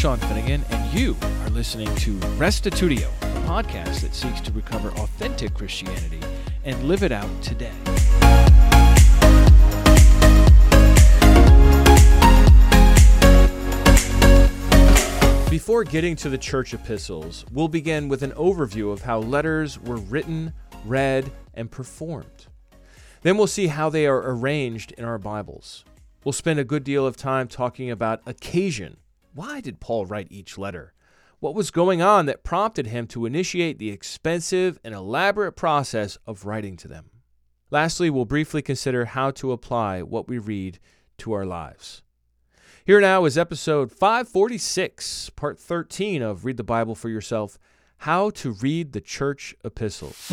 Sean Finnegan, and you are listening to Restitutio, a podcast that seeks to recover authentic Christianity and live it out today. Before getting to the church epistles, we'll begin with an overview of how letters were written, read, and performed. Then we'll see how they are arranged in our Bibles. We'll spend a good deal of time talking about occasion. Why did Paul write each letter? What was going on that prompted him to initiate the expensive and elaborate process of writing to them? Lastly, we'll briefly consider how to apply what we read to our lives. Here now is episode 546, part 13 of Read the Bible for Yourself, How to Read the Church Epistles.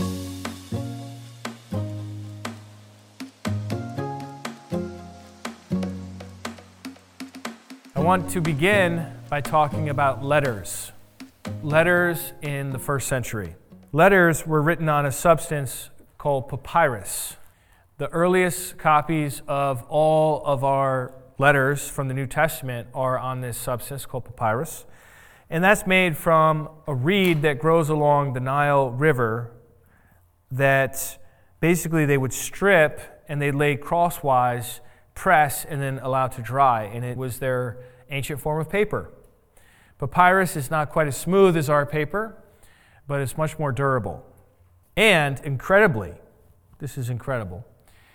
I want to begin by talking about letters. Letters in the first century. Letters were written on a substance called papyrus. The earliest copies of all of our letters from the New Testament are on this substance called papyrus. And that's made from a reed that grows along the Nile River that basically they would strip and they'd lay crosswise, press, and then allow to dry. And it was their ancient form of paper. Papyrus is not quite as smooth as our paper, but it's much more durable. And incredibly, this is incredible,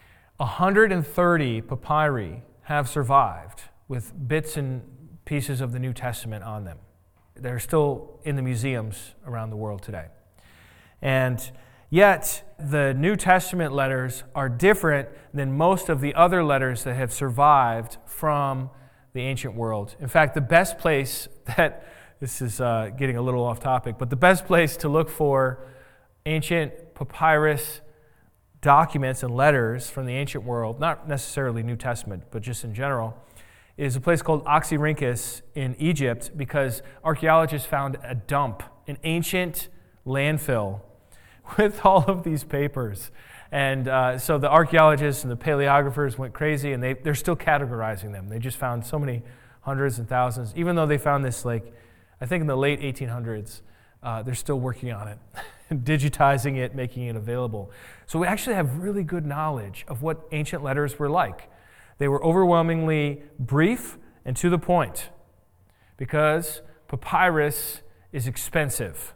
130 papyri have survived with bits and pieces of the New Testament on them. They're still in the museums around the world today. And yet, the New Testament letters are different than most of the other letters that have survived from the ancient world. In fact, the best place this is getting a little off topic, but the best place to look for ancient papyrus documents and letters from the ancient world, not necessarily New Testament, but just in general, is a place called Oxyrhynchus in Egypt, because archaeologists found a dump, an ancient landfill with all of these papers. And so the archaeologists and the paleographers went crazy, and they're still categorizing them. They just found so many hundreds and thousands. Even though they found this, I think in the late 1800s, they're still working on it, digitizing it, making it available. So we actually have really good knowledge of what ancient letters were like. They were overwhelmingly brief and to the point, because papyrus is expensive.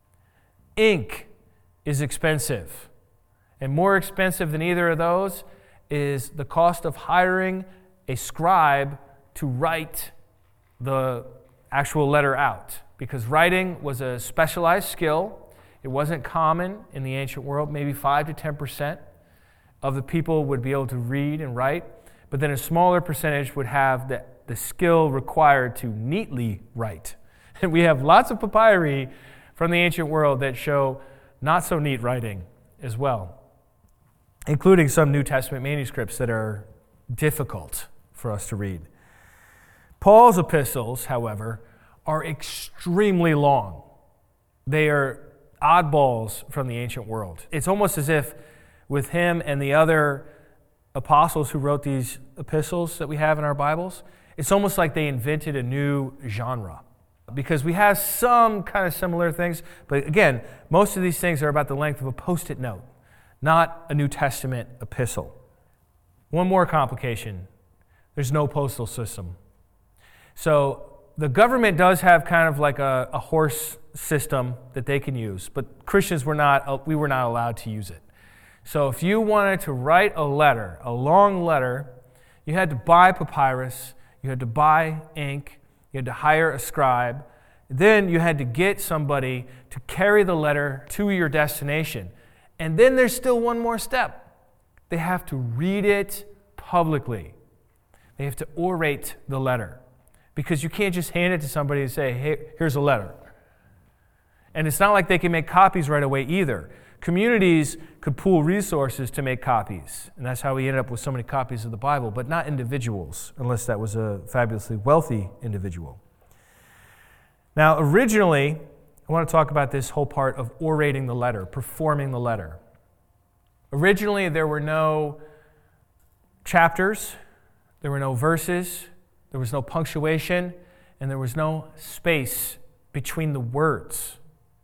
Ink is expensive. And more expensive than either of those is the cost of hiring a scribe to write the actual letter out. Because writing was a specialized skill. It wasn't common in the ancient world. Maybe 5 to 10% of the people would be able to read and write. But then a smaller percentage would have the skill required to neatly write. And we have lots of papyri from the ancient world that show not so neat writing as well, including some New Testament manuscripts that are difficult for us to read. Paul's epistles, however, are extremely long. They are oddballs from the ancient world. It's almost as if with him and the other apostles who wrote these epistles that we have in our Bibles, it's almost like they invented a new genre. Because we have some kind of similar things, but again, most of these things are about the length of a Post-it note, not a New Testament epistle. One more complication. There's no postal system. So the government does have kind of like a horse system that they can use, but Christians we were not allowed to use it. So if you wanted to write a letter, a long letter, you had to buy papyrus, you had to buy ink, you had to hire a scribe, then you had to get somebody to carry the letter to your destination. And then there's still one more step. They have to read it publicly. They have to orate the letter. Because you can't just hand it to somebody and say, hey, here's a letter. And it's not like they can make copies right away either. Communities could pool resources to make copies. And that's how we ended up with so many copies of the Bible, but not individuals, unless that was a fabulously wealthy individual. Now, originally, I want to talk about this whole part of orating the letter, performing the letter. Originally, there were no chapters, there were no verses, there was no punctuation, and there was no space between the words.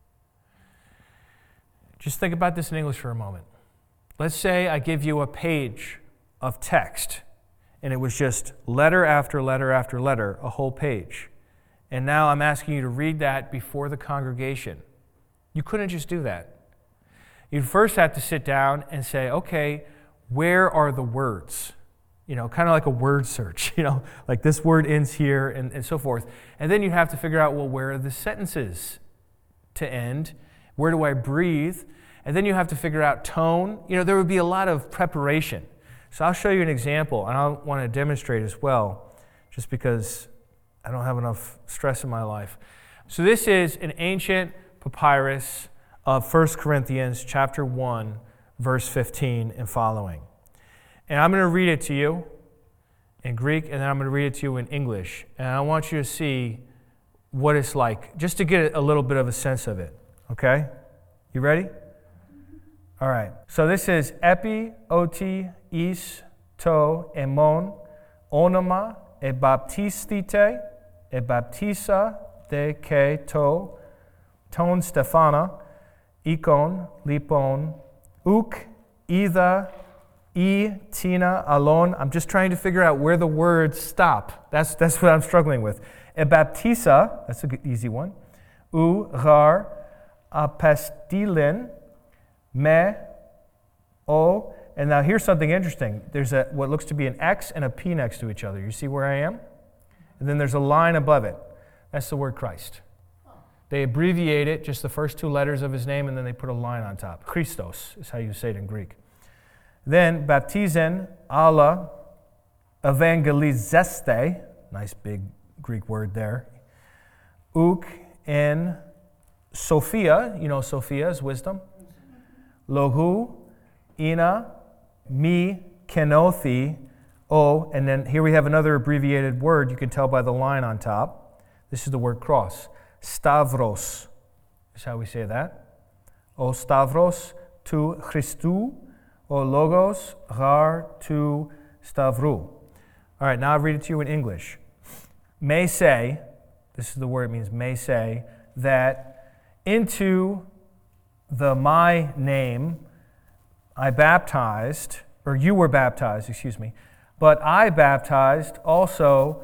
Just think about this in English for a moment. Let's say I give you a page of text, and it was just letter after letter after letter, a whole page. And now I'm asking you to read that before the congregation. You couldn't just do that. You'd first have to sit down and say, okay, where are the words? Kind of like a word search, like this word ends here and so forth. And then you have to figure out, well, where are the sentences to end? Where do I breathe? And then you have to figure out tone. There would be a lot of preparation. So I'll show you an example, and I want to demonstrate as well, just because I don't have enough stress in my life. So this is an ancient papyrus of 1 Corinthians chapter 1, verse 15 and following. And I'm going to read it to you in Greek, and then I'm going to read it to you in English. And I want you to see what it's like, just to get a little bit of a sense of it. Okay? You ready? All right. So this is epi, oti, is, to, emon, onoma, e baptistite, e baptisa, de ke to, ton Stefana, ikon, lipon, uk, either, tina, alon. I'm just trying to figure out where the words stop. That's what I'm struggling with. E baptisa, that's an easy one. Gar, apestilin, me, o. And now here's something interesting. There's what looks to be an X and a P next to each other. You see where I am? And then there's a line above it. That's the word Christ. They abbreviate it, just the first two letters of his name, and then they put a line on top. Christos is how you say it in Greek. Then, baptizen, alla, evangelizeste, nice big Greek word there. Uk, en, Sophia, Sophia is wisdom. Logu, ina, mi, kenothi, o, and then here we have another abbreviated word you can tell by the line on top. This is the word cross. Stavros is how we say that. O stavros tu Christou, o logos gar tu stavru. All right, now I'll read it to you in English. May say, this is the word it means, may say, that into my name I baptized, or you were baptized, but I baptized also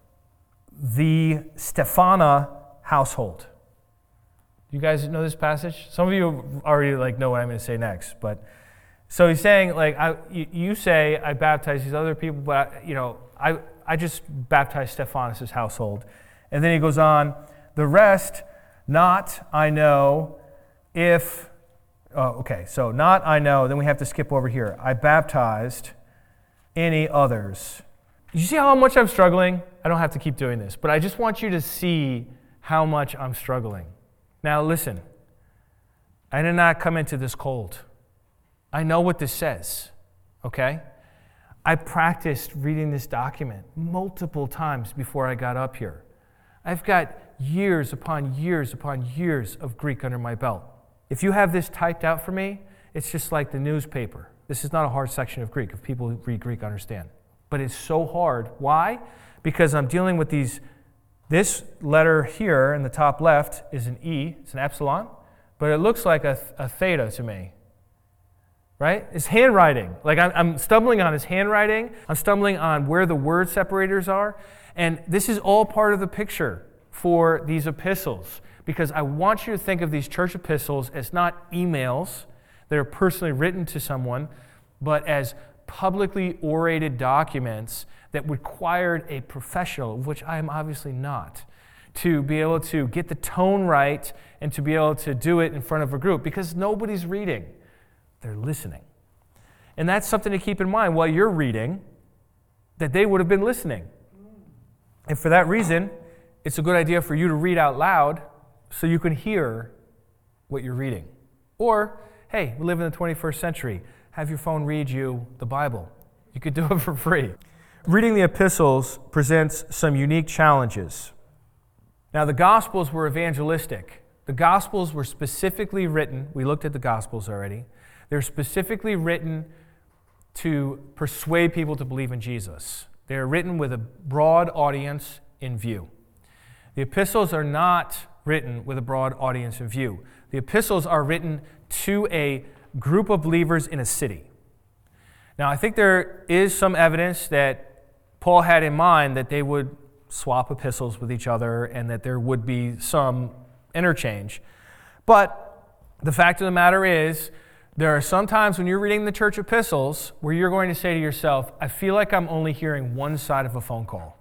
the Stephana household. You guys know this passage? Some of you already know what I'm going to say next, but so he's saying you say I baptized these other people, but I just baptized Stephanus' household, and then he goes on. The rest, not I know if. Oh, okay. So not I know. Then we have to skip over here. I baptized any others. You see how much I'm struggling? I don't have to keep doing this, but I just want you to see how much I'm struggling. Now listen, I did not come into this cold. I know what this says, okay? I practiced reading this document multiple times before I got up here. I've got years upon years upon years of Greek under my belt. If you have this typed out for me, it's just like the newspaper. This is not a hard section of Greek. If people who read Greek understand. But it's so hard. Why? Because I'm dealing with this letter here in the top left is an E, it's an epsilon, but it looks like a theta to me. Right? It's handwriting. I'm stumbling on his handwriting. I'm stumbling on where the word separators are. And this is all part of the picture for these epistles, because I want you to think of these church epistles as not emails that are personally written to someone, but as publicly orated documents that required a professional, which I am obviously not, to be able to get the tone right and to be able to do it in front of a group, because nobody's reading. They're listening. And that's something to keep in mind while you're reading, that they would have been listening. And for that reason, it's a good idea for you to read out loud so you can hear what you're reading. Or, hey, we live in the 21st century. Have your phone read you the Bible. You could do it for free. Reading the epistles presents some unique challenges. Now, the Gospels were evangelistic. The Gospels were specifically written, we looked at the Gospels already, they're specifically written to persuade people to believe in Jesus. They're written with a broad audience in view. The epistles are not written with a broad audience in view. The epistles are written to a group of believers in a city. Now, I think there is some evidence that Paul had in mind that they would swap epistles with each other and that there would be some interchange. But the fact of the matter is, there are some times when you're reading the church epistles where you're going to say to yourself, I feel like I'm only hearing one side of a phone call.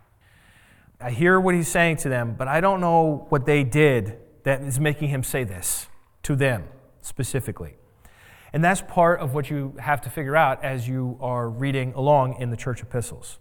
I hear what he's saying to them, but I don't know what they did that is making him say this to them specifically. And that's part of what you have to figure out as you are reading along in the church epistles.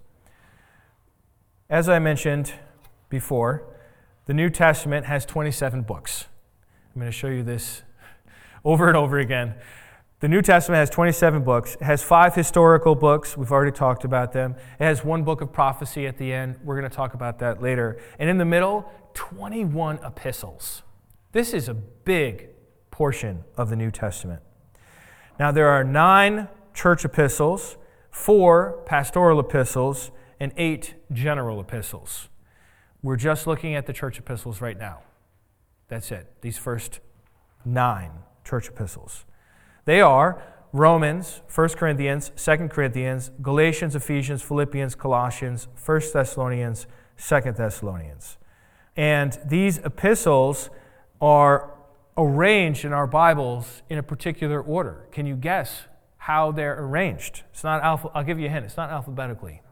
As I mentioned before, the New Testament has 27 books. I'm going to show you this over and over again. The New Testament has 27 books. It has 5 historical books. We've already talked about them. It has 1 book of prophecy at the end. We're going to talk about that later. And in the middle, 21 epistles. This is a big portion of the New Testament. Now, there are 9 church epistles, 4 pastoral epistles, and 8 general epistles. We're just looking at the church epistles right now. That's it. These first 9 church epistles. They are Romans, 1 Corinthians, 2 Corinthians, Galatians, Ephesians, Philippians, Colossians, 1 Thessalonians, 2 Thessalonians. And these epistles are arranged in our Bibles in a particular order. Can you guess how they're arranged? It's not I'll give you a hint. It's not alphabetically.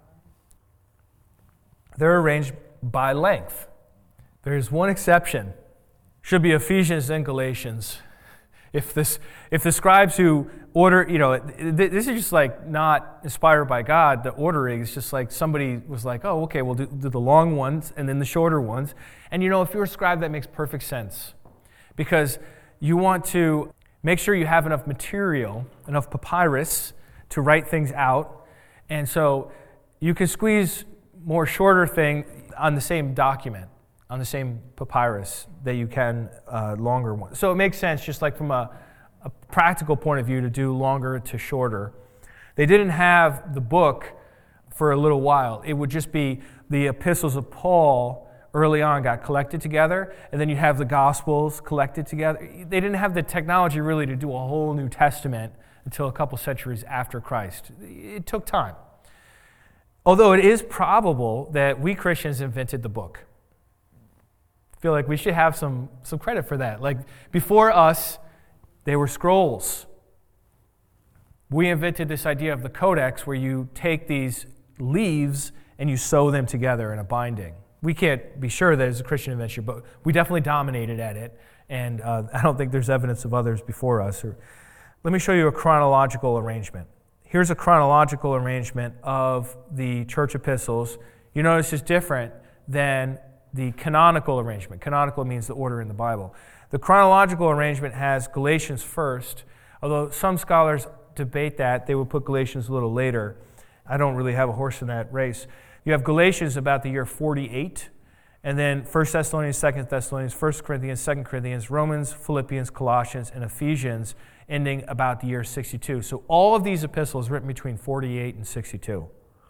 They're arranged by length. There's one exception. Should be Ephesians and Galatians. If the scribes who order, this is just like not inspired by God, the ordering is just like somebody was like, oh, okay, we'll do the long ones and then the shorter ones. And if you're a scribe, that makes perfect sense. Because you want to make sure you have enough material, enough papyrus to write things out. And so you can squeeze more shorter thing on the same document, on the same papyrus that you can longer ones. So it makes sense, just like from a practical point of view, to do longer to shorter. They didn't have the book for a little while. It would just be the epistles of Paul early on got collected together, and then you have the Gospels collected together. They didn't have the technology really to do a whole New Testament until a couple centuries after Christ. It took time. Although it is probable that we Christians invented the book. I feel like we should have some credit for that. Like before us, they were scrolls. We invented this idea of the codex where you take these leaves and you sew them together in a binding. We can't be sure that it's a Christian invention, but we definitely dominated at it, and I don't think there's evidence of others before us. Let me show you a chronological arrangement. Here's a chronological arrangement of the church epistles. You notice it's different than the canonical arrangement. Canonical means the order in the Bible. The chronological arrangement has Galatians first, although some scholars debate that. They would put Galatians a little later. I don't really have a horse in that race. You have Galatians about the year 48, and then 1 Thessalonians, 2 Thessalonians, 1 Corinthians, 2 Corinthians, Romans, Philippians, Colossians, and Ephesians ending about the year 62. So all of these epistles written between 48 and 62.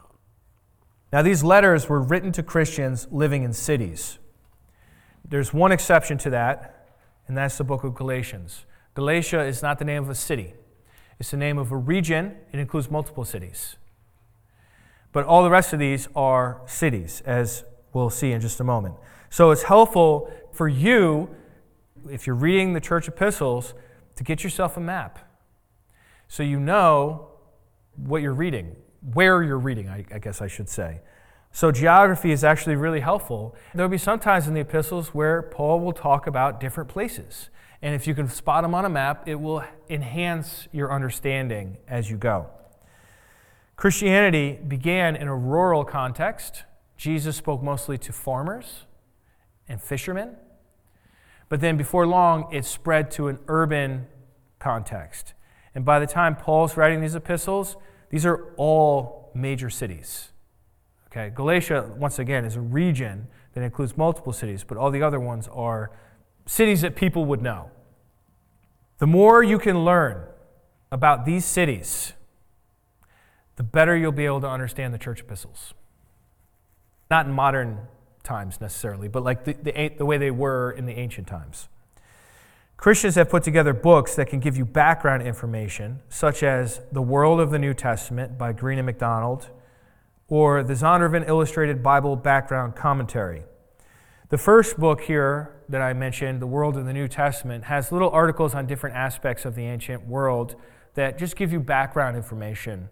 Now, these letters were written to Christians living in cities. There's one exception to that, and that's the book of Galatians. Galatia is not the name of a city. It's the name of a region. It includes multiple cities. But all the rest of these are cities, as we'll see in just a moment. So it's helpful for you, if you're reading the church epistles, to get yourself a map so you know what you're reading, where you're reading, I guess I should say. So geography is actually really helpful. There will be some times in the epistles where Paul will talk about different places. And if you can spot them on a map, it will enhance your understanding as you go. Christianity began in a rural context. Jesus spoke mostly to farmers and fishermen. But then before long, it spread to an urban context. And by the time Paul's writing these epistles, these are all major cities. Okay, Galatia, once again, is a region that includes multiple cities, but all the other ones are cities that people would know. The more you can learn about these cities, the better you'll be able to understand the church epistles. Not in modern times necessarily, but like the way they were in the ancient times. Christians have put together books that can give you background information, such as The World of the New Testament by Green and McDonald, or the Zondervan Illustrated Bible Background Commentary. The first book here that I mentioned, The World of the New Testament, has little articles on different aspects of the ancient world that just give you background information.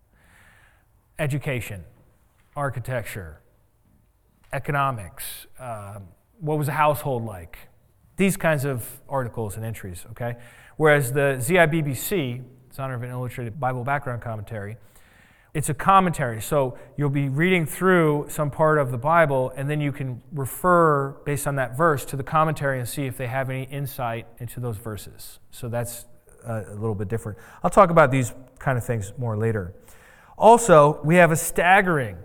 Education, architecture, economics, what was a household like? These kinds of articles and entries, okay? Whereas the ZIBBC, Zondervan Illustrated Bible Background Commentary, it's a commentary. So you'll be reading through some part of the Bible, and then you can refer, based on that verse, to the commentary and see if they have any insight into those verses. So that's a little bit different. I'll talk about these kind of things more later. Also, we have a staggering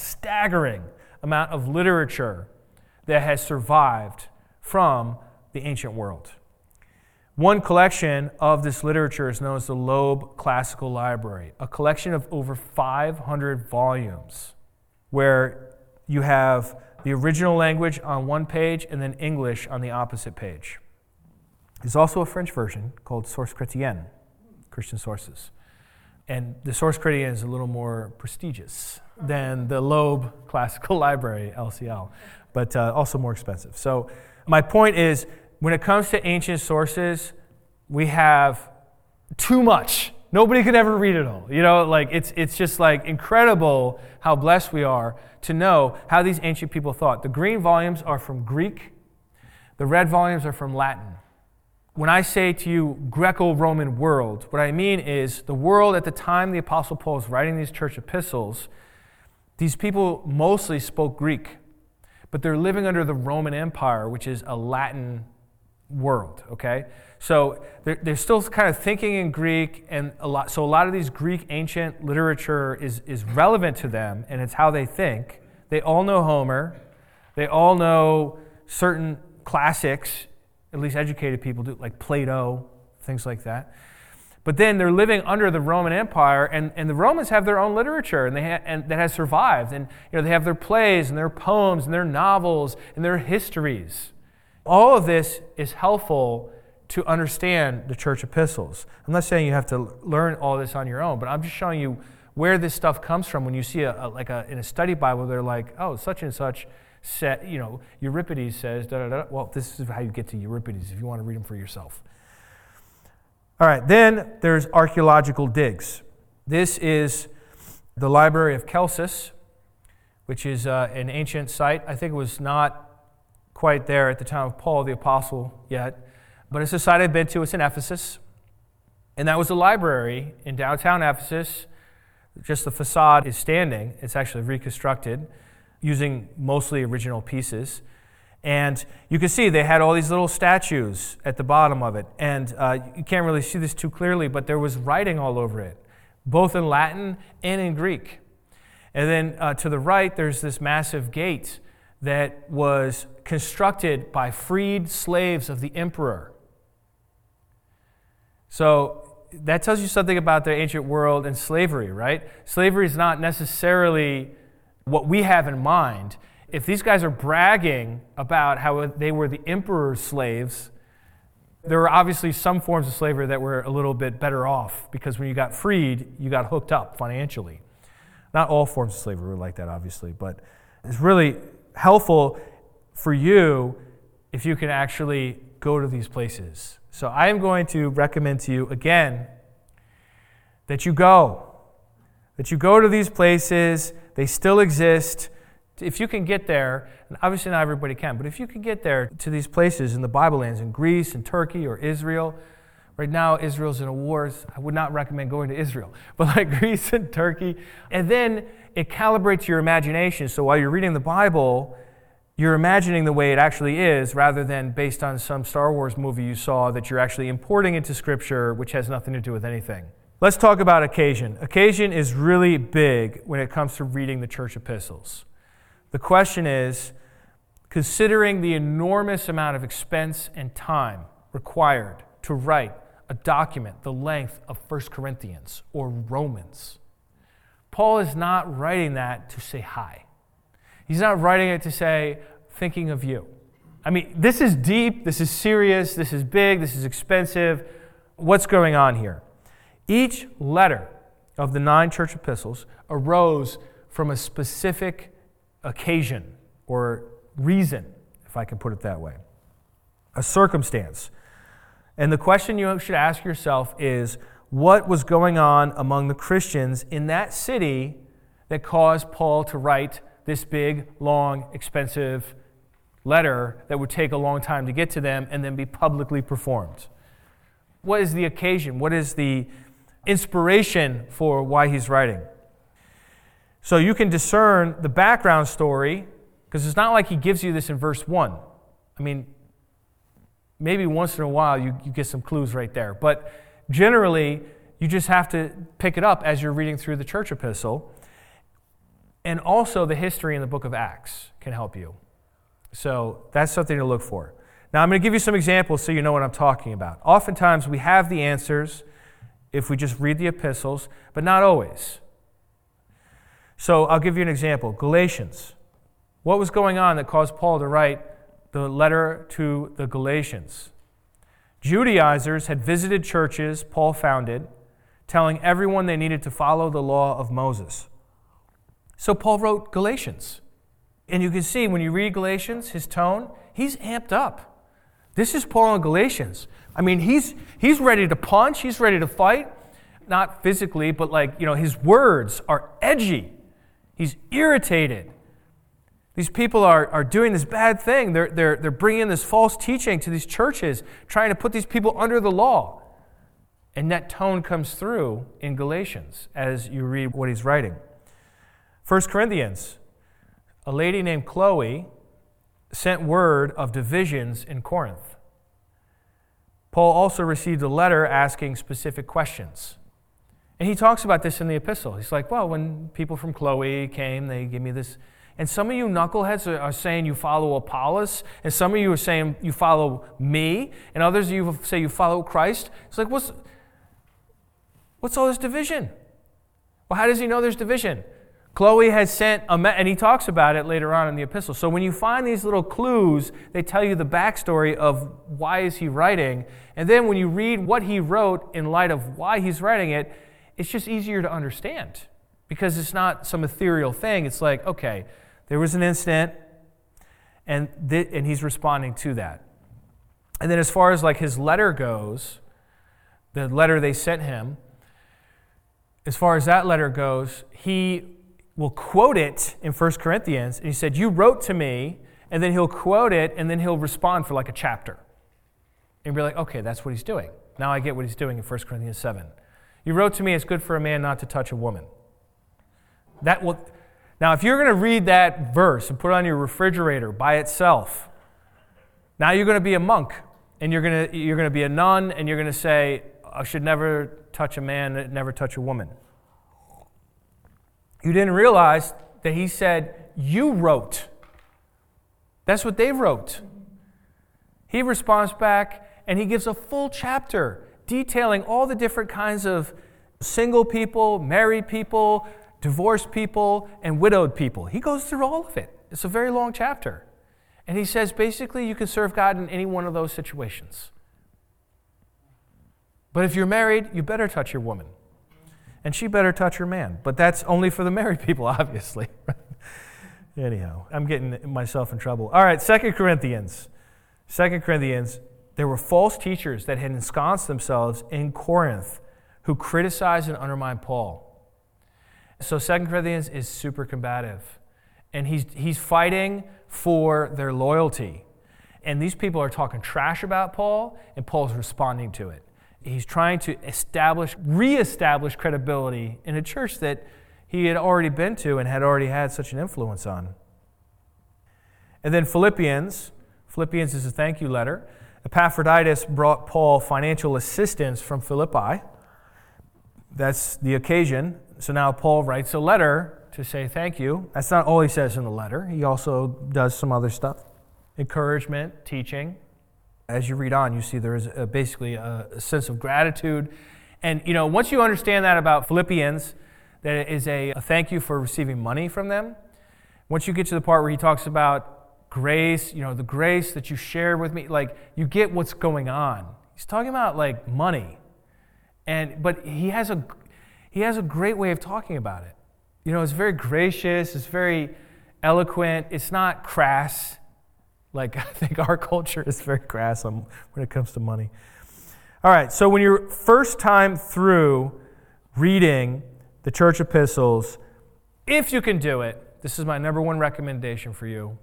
amount of literature that has survived from the ancient world. One collection of this literature is known as the Loeb Classical Library, a collection of over 500 volumes where you have the original language on one page and then English on the opposite page. There's also a French version called Sources Chrétiennes, Christian Sources. And the Sources Chrétiennes is a little more prestigious than the Loeb Classical Library, LCL, but also more expensive. So my point is, when it comes to ancient sources, we have too much. Nobody could ever read it all. You know, like it's just like incredible how blessed we are to know how these ancient people thought. The green volumes are from Greek. The red volumes are from Latin. When I say to you Greco-Roman world, what I mean is the world at the time the Apostle Paul is writing these church epistles, these people mostly spoke Greek, but they're living under the Roman Empire, which is a Latin world, okay? So they're still kind of thinking in Greek, and a lot of these Greek ancient literature is relevant to them, and it's how they think. They all know Homer. They all know certain classics, at least educated people do, like Plato, things like that. But then they're living under the Roman Empire, and the Romans have their own literature, and that has survived. And they have their plays and their poems and their novels and their histories. All of this is helpful to understand the church epistles. I'm not saying you have to learn all this on your own, but I'm just showing you where this stuff comes from. When you see in a study Bible, they're like, oh, such and such said, Euripides says, da da da. Well, this is how you get to Euripides if you want to read them for yourself. All right, then there's archaeological digs. This is the Library of Celsus, which is an ancient site. I think it was not quite there at the time of Paul the Apostle yet, but it's a site I've been to. It's in Ephesus, and that was a library in downtown Ephesus. Just the facade is standing. It's actually reconstructed using mostly original pieces. And you can see they had all these little statues at the bottom of it. And you can't really see this too clearly, but there was writing all over it, both in Latin and in Greek. And then to the right, there's this massive gate that was constructed by freed slaves of the emperor. So that tells you something about the ancient world and slavery, right? Slavery is not necessarily what we have in mind. If these guys are bragging about how they were the emperor's slaves, there were obviously some forms of slavery that were a little bit better off, because when you got freed, you got hooked up financially. Not all forms of slavery were like that, obviously, but it's really helpful for you if you can actually go to these places. So I am going to recommend to you again that you go to these places. They still exist. If you can get there, and obviously not everybody can, but if you can get there to these places in the Bible lands, in Greece and Turkey or Israel. Right now, Israel's in a war. I would not recommend going to Israel, but like Greece and Turkey. And then it calibrates your imagination. So while you're reading the Bible, you're imagining the way it actually is, rather than based on some Star Wars movie you saw that you're actually importing into Scripture, which has nothing to do with anything. Let's talk about occasion. Occasion is really big when it comes to reading the church epistles. The question is, considering the enormous amount of expense and time required to write a document the length of 1 Corinthians or Romans, Paul is not writing that to say hi. He's not writing it to say, thinking of you. I mean, this is deep, this is serious, this is big, this is expensive. What's going on here? Each letter of the 9 church epistles arose from a specific occasion or reason, if I can put it that way, a circumstance. And the question you should ask yourself is, what was going on among the Christians in that city that caused Paul to write this big, long, expensive letter that would take a long time to get to them and then be publicly performed? What is the occasion? What is the inspiration for why he's writing? So you can discern the background story, because it's not like he gives you this in verse 1. I mean, maybe once in a while you get some clues right there, but generally you just have to pick it up as you're reading through the church epistle. And also the history in the book of Acts can help you. So that's something to look for. Now I'm going to give you some examples so you know what I'm talking about. Oftentimes we have the answers if we just read the epistles, but not always. So I'll give you an example. Galatians. What was going on that caused Paul to write the letter to the Galatians? Judaizers had visited churches Paul founded, telling everyone they needed to follow the law of Moses. So Paul wrote Galatians. And you can see when you read Galatians, his tone, he's amped up. This is Paul in Galatians. I mean, he's ready to punch, he's ready to fight. Not physically, but his words are edgy. He's irritated. These people are doing this bad thing. They're bringing this false teaching to these churches, trying to put these people under the law. And that tone comes through in Galatians as you read what he's writing. 1 Corinthians, a lady named Chloe sent word of divisions in Corinth. Paul also received a letter asking specific questions. And he talks about this in the epistle. He's like, well, when people from Chloe came, they gave me this. And some of you knuckleheads are saying you follow Apollos, and some of you are saying you follow me, and others of you say you follow Christ. It's like, what's all this division? Well, how does he know there's division? Chloe has sent and he talks about it later on in the epistle. So when you find these little clues, they tell you the backstory of why is he writing. And then when you read what he wrote in light of why he's writing it, it's just easier to understand because it's not some ethereal thing. It's like, okay, there was an incident, and he's responding to that. And then as far as his letter goes, the letter they sent him, as far as that letter goes, he will quote it in 1 Corinthians, and he said, you wrote to me, and then he'll quote it, and then he'll respond for a chapter. And be like, okay, that's what he's doing. Now I get what he's doing in 1 Corinthians 7. You wrote to me, it's good for a man not to touch a woman. Now, if you're going to read that verse and put it on your refrigerator by itself, now you're going to be a monk, and you're going to be a nun, and you're going to say, I should never touch a man, never touch a woman. You didn't realize that he said, you wrote. That's what they wrote. He responds back, and he gives a full chapter detailing all the different kinds of single people, married people, divorced people, and widowed people. He goes through all of it. It's a very long chapter. And he says, basically, you can serve God in any one of those situations. But if you're married, you better touch your woman. And she better touch her man. But that's only for the married people, obviously. Anyhow, I'm getting myself in trouble. All right, 2 Corinthians. 2 Corinthians, there were false teachers that had ensconced themselves in Corinth who criticized and undermined Paul. So 2 Corinthians is super combative. And he's fighting for their loyalty. And these people are talking trash about Paul, and Paul's responding to it. He's trying to reestablish credibility in a church that he had already been to and had already had such an influence on. And then Philippians is a thank you letter. Epaphroditus brought Paul financial assistance from Philippi. That's the occasion. So now Paul writes a letter to say thank you. That's not all he says in the letter. He also does some other stuff. Encouragement, teaching. As you read on, you see there is basically a sense of gratitude. And, once you understand that about Philippians, that it is a thank you for receiving money from them, Once you get to the part where he talks about grace, the grace that you shared with me, like you get what's going on. He's talking about like money. But he has a great way of talking about it. It's very gracious, it's very eloquent, it's not crass. Like I think our culture is very crass when it comes to money. All right, so when you're first time through reading the church epistles, if you can do it, this is my number one recommendation for you.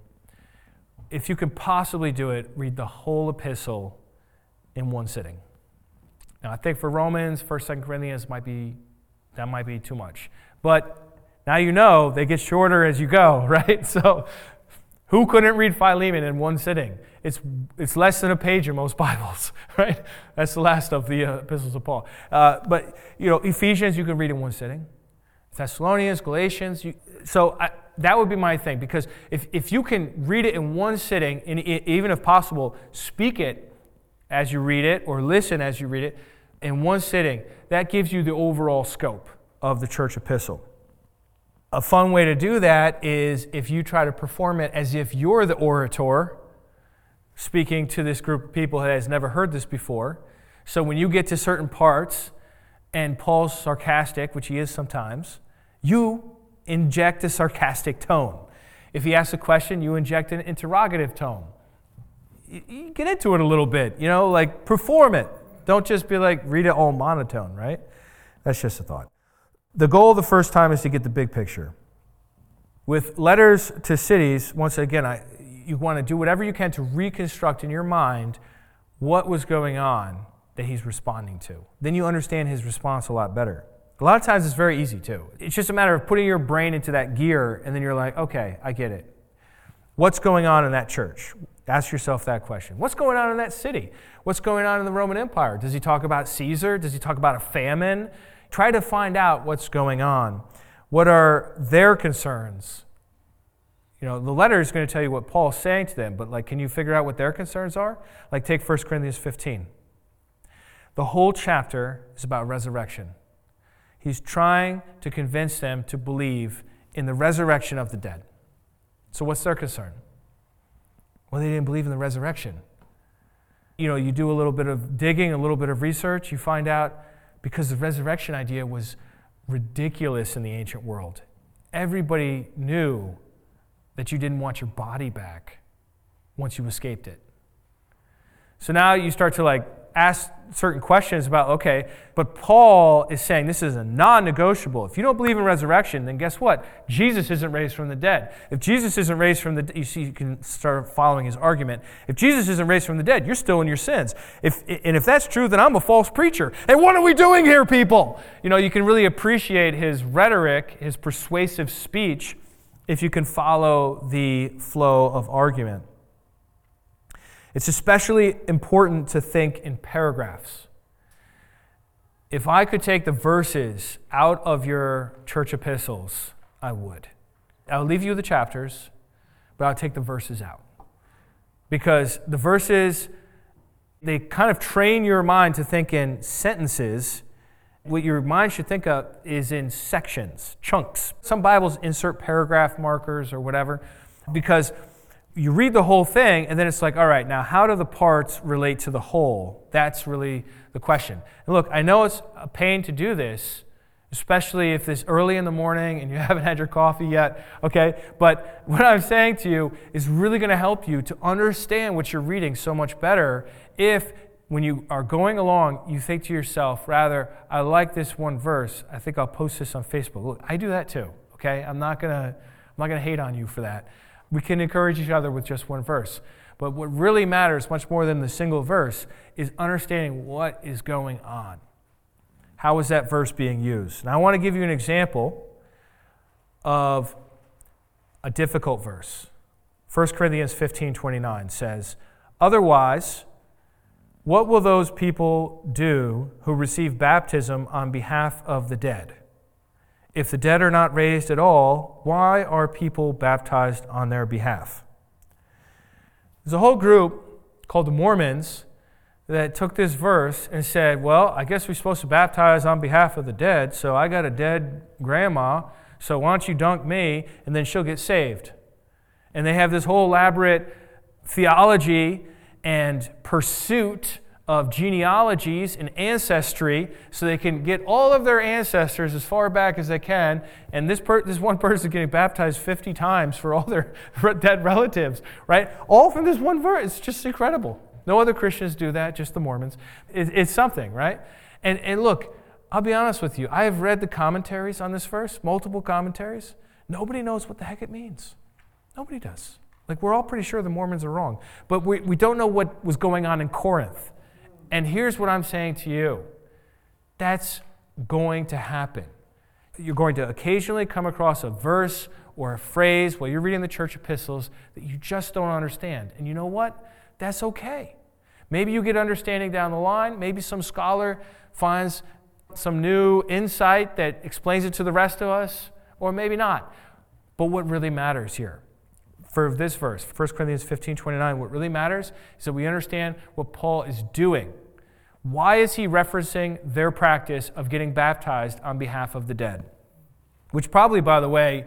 If you can possibly do it, read the whole epistle in one sitting. Now, I think for Romans, 1st, 2nd Corinthians, that might be too much. But now they get shorter as you go, right? So who couldn't read Philemon in one sitting? It's less than a page in most Bibles, right? That's the last of the epistles of Paul. But Ephesians you can read in one sitting. Thessalonians, Galatians. That would be my thing, because if you can read it in one sitting, and even if possible, speak it as you read it or listen as you read it in one sitting, that gives you the overall scope of the church epistle. A fun way to do that is if you try to perform it as if you're the orator speaking to this group of people that has never heard this before. So when you get to certain parts and Paul's sarcastic, which he is sometimes, you inject a sarcastic tone. If he asks a question, you inject an interrogative tone. You get into it a little bit, like perform it. Don't just be like, read it all monotone, right? That's just a thought. The goal of the first time is to get the big picture. With letters to cities, once again, you want to do whatever you can to reconstruct in your mind what was going on that he's responding to. Then you understand his response a lot better. A lot of times it's very easy too. It's just a matter of putting your brain into that gear, and then you're like, okay, I get it. What's going on in that church? Ask yourself that question. What's going on in that city? What's going on in the Roman Empire? Does he talk about Caesar? Does he talk about a famine? Try to find out what's going on. What are their concerns? The letter is going to tell you what Paul's saying to them, but can you figure out what their concerns are? Take 1 Corinthians 15. The whole chapter is about resurrection. He's trying to convince them to believe in the resurrection of the dead. So what's their concern? Well, they didn't believe in the resurrection. You do a little bit of digging, a little bit of research, you find out because the resurrection idea was ridiculous in the ancient world. Everybody knew that you didn't want your body back once you escaped it. So now you start to ask certain questions about, okay, but Paul is saying this is a non-negotiable. If you don't believe in resurrection, then guess what? Jesus isn't raised from the dead. If Jesus isn't raised from the dead, you can start following his argument. If Jesus isn't raised from the dead, you're still in your sins. If that's true, then I'm a false preacher. And what are we doing here, people? You can really appreciate his rhetoric, his persuasive speech, if you can follow the flow of argument. It's especially important to think in paragraphs. If I could take the verses out of your church epistles, I would. I'll leave you the chapters, but I'll take the verses out. Because the verses, they kind of train your mind to think in sentences. What your mind should think of is in sections, chunks. Some Bibles insert paragraph markers or whatever, because you read the whole thing, and then it's all right, now how do the parts relate to the whole? That's really the question. And look, I know it's a pain to do this, especially if it's early in the morning and you haven't had your coffee yet, okay? But what I'm saying to you is really going to help you to understand what you're reading so much better if, when you are going along, you think to yourself, rather, I like this one verse, I think I'll post this on Facebook. Look, I do that too, okay? I'm not gonna hate on you for that. We can encourage each other with just one verse. But what really matters, much more than the single verse, is understanding what is going on. How is that verse being used? And I want to give you an example of a difficult verse. 1 Corinthians 15:29 says, "Otherwise, what will those people do who receive baptism on behalf of the dead? If the dead are not raised at all, why are people baptized on their behalf?" There's a whole group called the Mormons that took this verse and said, well, I guess we're supposed to baptize on behalf of the dead, so I got a dead grandma, so why don't you dunk me, and then she'll get saved. And they have this whole elaborate theology and pursuit of genealogies and ancestry so they can get all of their ancestors as far back as they can. And this one person is getting baptized 50 times for all their dead relatives, right? All from this one verse. It's just incredible. No other Christians do that, just the Mormons. It's something, right? And look, I'll be honest with you. I have read the commentaries on this verse, multiple commentaries. Nobody knows what the heck it means. Nobody does. Like, we're all pretty sure the Mormons are wrong. But we don't know what was going on in Corinth. And here's what I'm saying to you. That's going to happen. You're going to occasionally come across a verse or a phrase while you're reading the church epistles that you just don't understand. And you know what? That's okay. Maybe you get understanding down the line. Maybe some scholar finds some new insight that explains it to the rest of us, or maybe not. But what really matters here, for this verse, 1 Corinthians 15:29, what really matters is that we understand what Paul is doing. Why is he referencing their practice of getting baptized on behalf of the dead? Which probably, by the way,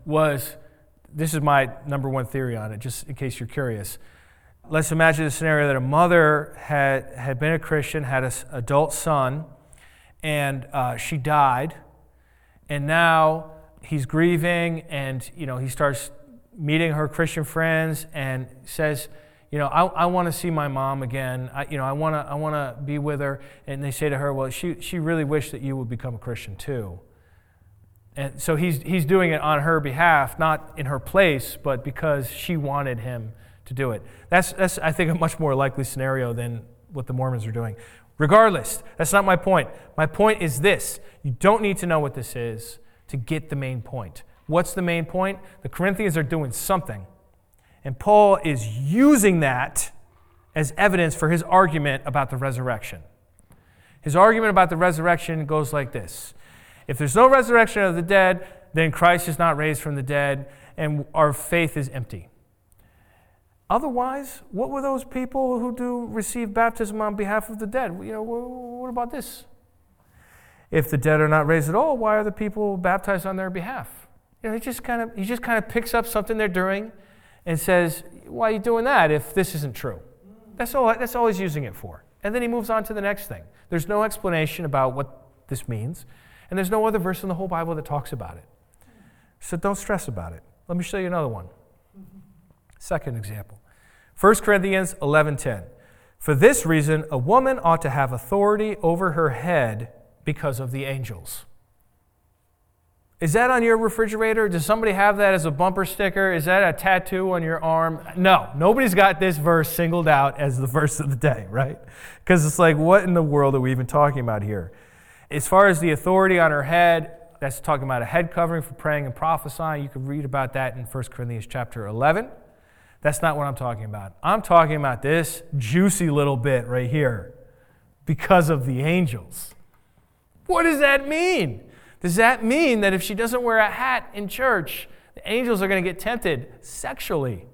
this is my number one theory on it, just in case you're curious. Let's imagine a scenario that a mother had been a Christian, had an adult son, and she died, and now he's grieving, and he starts meeting her Christian friends and says, I want to see my mom again. I want to be with her. And they say to her, well, she really wished that you would become a Christian too. And so he's doing it on her behalf, not in her place, but because she wanted him to do it. That's I think a much more likely scenario than what the Mormons are doing. Regardless, that's not my point. My point is this: you don't need to know what this is to get the main point. What's the main point? The Corinthians are doing something. And Paul is using that as evidence for his argument about the resurrection. His argument about the resurrection goes like this. If there's no resurrection of the dead, then Christ is not raised from the dead, and our faith is empty. Otherwise, what were those people who do receive baptism on behalf of the dead? What about this? If the dead are not raised at all, why are the people baptized on their behalf? He just kind of picks up something they're doing and says, why are you doing that if this isn't true? That's all he's using it for. And then he moves on to the next thing. There's no explanation about what this means, and there's no other verse in the whole Bible that talks about it. So don't stress about it. Let me show you another one. Second example. 1 Corinthians 11:10. For this reason, a woman ought to have authority over her head because of the angels. Is that on your refrigerator? Does somebody have that as a bumper sticker? Is that a tattoo on your arm? No, nobody's got this verse singled out as the verse of the day, right? Because it's like, what in the world are we even talking about here? As far as the authority on her head, that's talking about a head covering for praying and prophesying. You can read about that in 1 Corinthians chapter 11. That's not what I'm talking about. I'm talking about this juicy little bit right here. Because of the angels. What does that mean? Does that mean that if she doesn't wear a hat in church, the angels are going to get tempted sexually?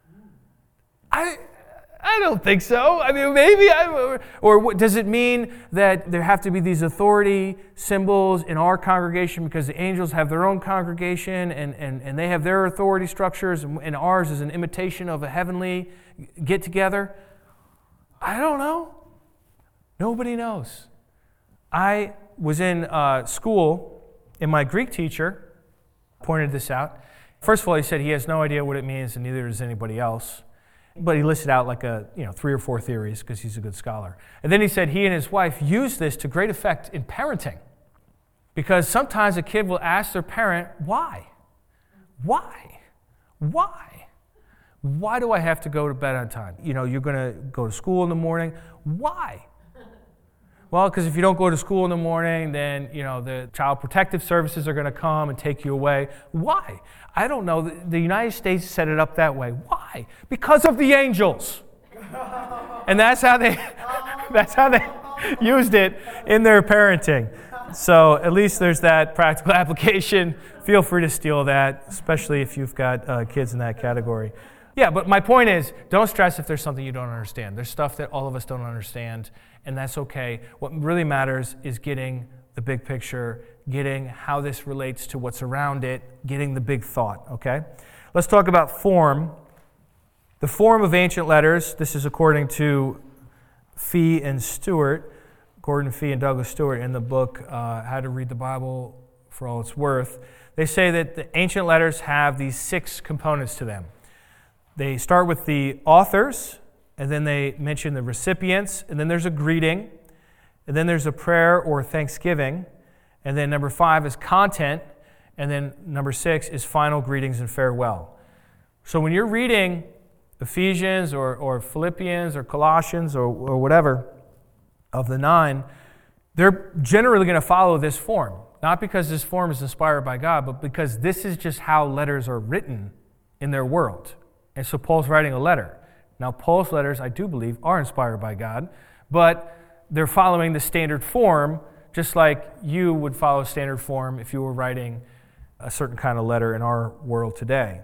I don't think so. I mean, maybe. Or does it mean that there have to be these authority symbols in our congregation because the angels have their own congregation and they have their authority structures and ours is an imitation of a heavenly get-together? I don't know. Nobody knows. I was in school, and my Greek teacher pointed this out. First of all, he said he has no idea what it means, and neither does anybody else. But he listed out like 3 or 4 theories because he's a good scholar. And then he said he and his wife use this to great effect in parenting. Because sometimes a kid will ask their parent, why? Why? Why? Why do I have to go to bed on time? You're going to go to school in the morning. Why? Well, because if you don't go to school in the morning, then, the Child Protective Services are going to come and take you away. Why? I don't know. The United States set it up that way. Why? Because of the angels. And that's how they used it in their parenting. So at least there's that practical application. Feel free to steal that, especially if you've got kids in that category. Yeah, but my point is, don't stress if there's something you don't understand. There's stuff that all of us don't understand, and that's okay. What really matters is getting the big picture, getting how this relates to what's around it, getting the big thought, okay? Let's talk about form. The form of ancient letters, this is according to Fee and Stewart, Gordon Fee and Douglas Stewart in the book How to Read the Bible for All It's Worth. They say that the ancient letters have these 6 components to them. They start with the authors, and then they mention the recipients, and then there's a greeting, and then there's a prayer or thanksgiving, and then number 5 is content, and then number 6 is final greetings and farewell. So when you're reading Ephesians or Philippians or Colossians or whatever of the 9, they're generally going to follow this form. Not because this form is inspired by God, but because this is just how letters are written in their world. And so Paul's writing a letter. Now, Paul's letters, I do believe, are inspired by God, but they're following the standard form, just like you would follow standard form if you were writing a certain kind of letter in our world today.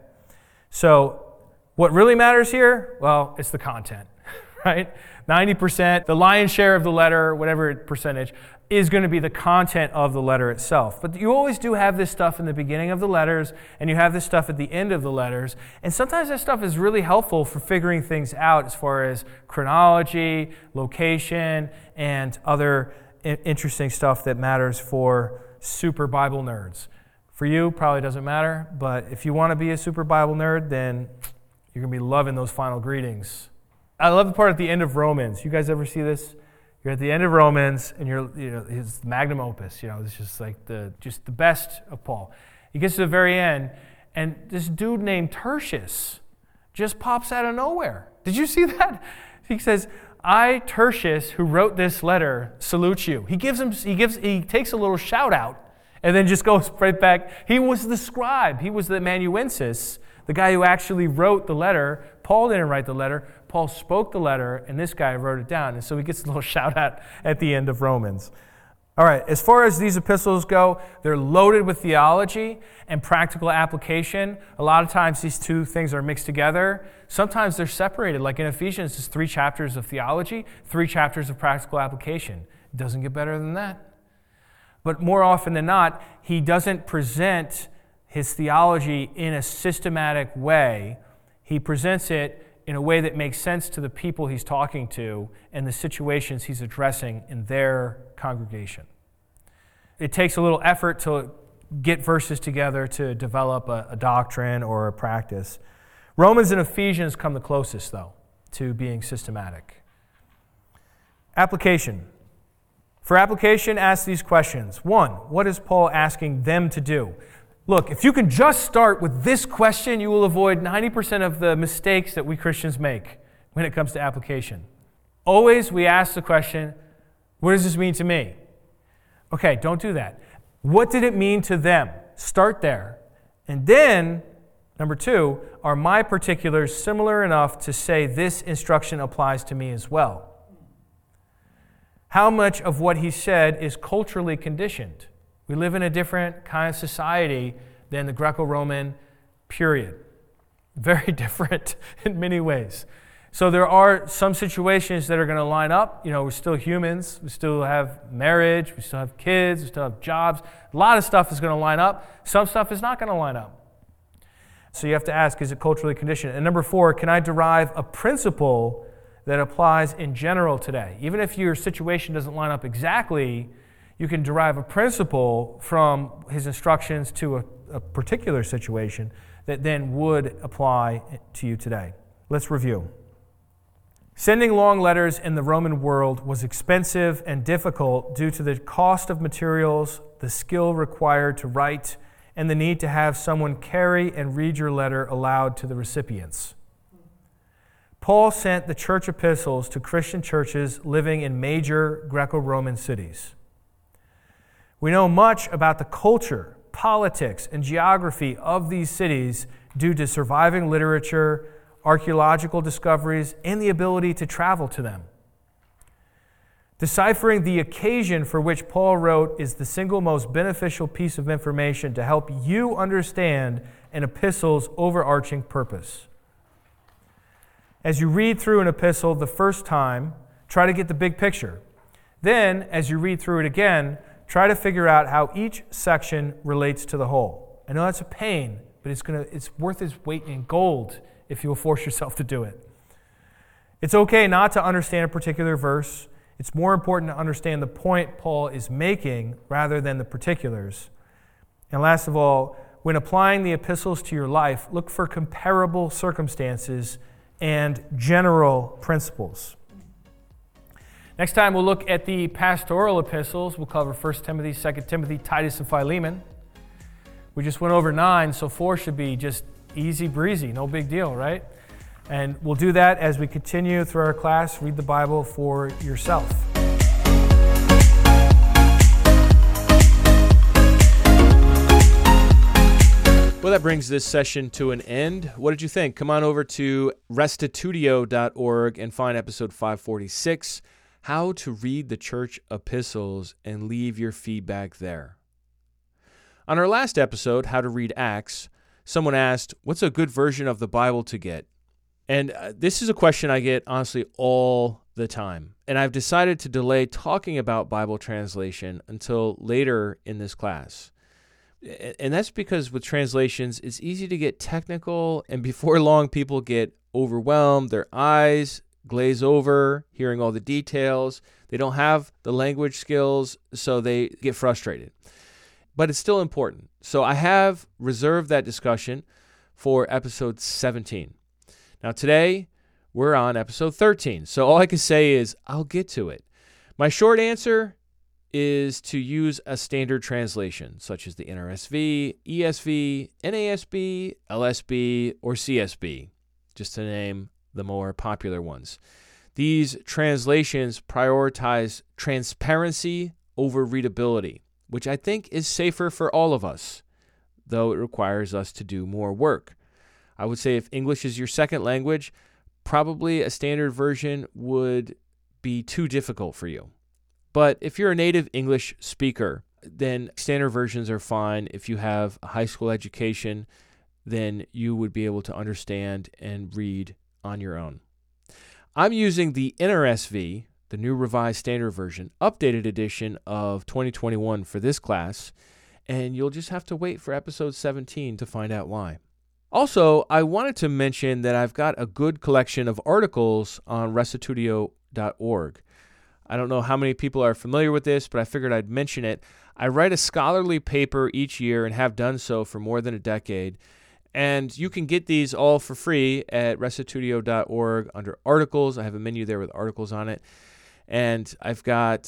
So what really matters here? Well, it's the content, right? 90%, the lion's share of the letter, whatever percentage, is going to be the content of the letter itself. But you always do have this stuff in the beginning of the letters, and you have this stuff at the end of the letters. And sometimes that stuff is really helpful for figuring things out as far as chronology, location, and other interesting stuff that matters for super Bible nerds. For you, probably doesn't matter, but if you want to be a super Bible nerd, then you're going to be loving those final greetings. I love the part at the end of Romans. You guys ever see this? You're at the end of Romans, and his magnum opus. It's just like the best of Paul. He gets to the very end, and this dude named Tertius just pops out of nowhere. Did you see that? He says, "I, Tertius, who wrote this letter, salute you." He takes a little shout out, and then just goes right back. He was the scribe. He was the amanuensis, the guy who actually wrote the letter. Paul didn't write the letter. Paul spoke the letter, and this guy wrote it down. And so he gets a little shout out at the end of Romans. All right, as far as these epistles go, they're loaded with theology and practical application. A lot of times these two things are mixed together. Sometimes they're separated. Like in Ephesians, it's 3 chapters of theology, 3 chapters of practical application. It doesn't get better than that. But more often than not, he doesn't present his theology in a systematic way. He presents it in a way that makes sense to the people he's talking to and the situations he's addressing in their congregation. It takes a little effort to get verses together to develop a doctrine or a practice. Romans and Ephesians come the closest, though, to being systematic. Application. For application, ask these questions. 1, what is Paul asking them to do? Look, if you can just start with this question, you will avoid 90% of the mistakes that we Christians make when it comes to application. Always we ask the question, what does this mean to me? Okay, don't do that. What did it mean to them? Start there. And then, number 2, are my particulars similar enough to say this instruction applies to me as well? How much of what he said is culturally conditioned? We live in a different kind of society than the Greco-Roman period. Very different in many ways. So there are some situations that are going to line up. We're still humans. We still have marriage. We still have kids. We still have jobs. A lot of stuff is going to line up. Some stuff is not going to line up. So you have to ask, is it culturally conditioned? And number 4, can I derive a principle that applies in general today? Even if your situation doesn't line up exactly, you can derive a principle from his instructions to a particular situation that then would apply to you today. Let's review. Sending long letters in the Roman world was expensive and difficult due to the cost of materials, the skill required to write, and the need to have someone carry and read your letter aloud to the recipients. Paul sent the church epistles to Christian churches living in major Greco-Roman cities. We know much about the culture, politics, and geography of these cities due to surviving literature, archaeological discoveries, and the ability to travel to them. Deciphering the occasion for which Paul wrote is the single most beneficial piece of information to help you understand an epistle's overarching purpose. As you read through an epistle the first time, try to get the big picture. Then, as you read through it again, try to figure out how each section relates to the whole. I know that's a pain, but it's worth its weight in gold if you'll force yourself to do it. It's okay not to understand a particular verse. It's more important to understand the point Paul is making rather than the particulars. And last of all, when applying the epistles to your life, look for comparable circumstances and general principles. Next time we'll look at the pastoral epistles. We'll cover 1 Timothy, 2 Timothy, Titus, and Philemon. We just went over 9, so 4 should be just easy breezy, no big deal, right? And we'll do that as we continue through our class. Read the Bible for yourself. Well, that brings this session to an end. What did you think? Come on over to restitutio.org and find episode 546, How to Read the Church Epistles, and leave your feedback there. On our last episode, How to Read Acts, someone asked, what's a good version of the Bible to get? And this is a question I get, honestly, all the time. And I've decided to delay talking about Bible translation until later in this class. And that's because with translations, it's easy to get technical, and before long, people get overwhelmed. Their eyes glaze over, hearing all the details. They don't have the language skills, so they get frustrated. But it's still important. So I have reserved that discussion for episode 17. Now today, we're on episode 13. So all I can say is I'll get to it. My short answer is to use a standard translation, such as the NRSV, ESV, NASB, LSB, or CSB, just to name the more popular ones. These translations prioritize transparency over readability, which I think is safer for all of us, though it requires us to do more work. I would say if English is your second language, probably a standard version would be too difficult for you. But if you're a native English speaker, then standard versions are fine. If you have a high school education, then you would be able to understand and read on your own. I'm using the NRSV, the New Revised Standard Version, updated edition of 2021 for this class, and you'll just have to wait for episode 17 to find out why. Also, I wanted to mention that I've got a good collection of articles on restitutio.org. I don't know how many people are familiar with this, but I figured I'd mention it. I write a scholarly paper each year and have done so for more than a decade. And you can get these all for free at restitutio.org under articles. I have a menu there with articles on it. And I've got,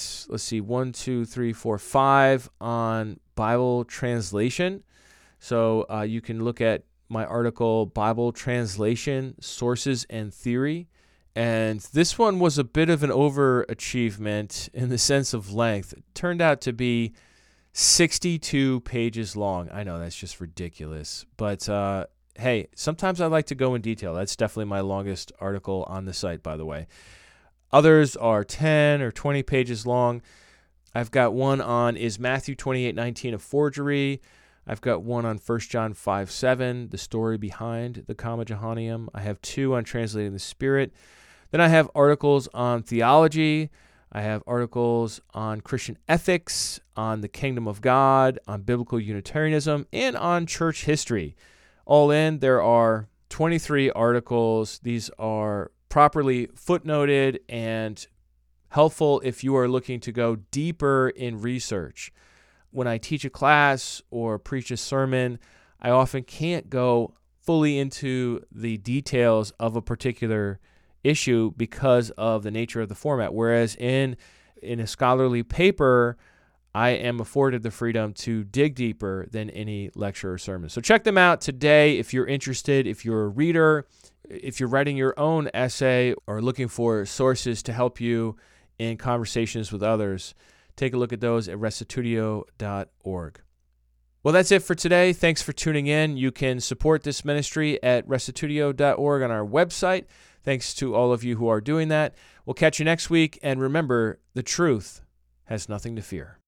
5 on Bible translation. So you can look at my article, Bible Translation, Sources and Theory. And this one was a bit of an overachievement in the sense of length. It turned out to be 62 pages long. I know that's just ridiculous. But hey, sometimes I like to go in detail. That's definitely my longest article on the site, by the way. Others are 10 or 20 pages long. I've got one on, is Matthew 28:19 a forgery? I've got one on 1 John 5:7, the story behind the Comma Johanneum. I have 2 on translating the Spirit. Then I have articles on theology. I have articles on Christian ethics, on the kingdom of God, on biblical Unitarianism, and on church history. All in, there are 23 articles. These are properly footnoted and helpful if you are looking to go deeper in research. When I teach a class or preach a sermon, I often can't go fully into the details of a particular issue because of the nature of the format. Whereas in a scholarly paper, I am afforded the freedom to dig deeper than any lecture or sermon. So check them out today if you're interested, if you're a reader, if you're writing your own essay or looking for sources to help you in conversations with others. Take a look at those at restitutio.org. Well, that's it for today. Thanks for tuning in. You can support this ministry at restitutio.org on our website. Thanks to all of you who are doing that. We'll catch you next week. And remember, the truth has nothing to fear.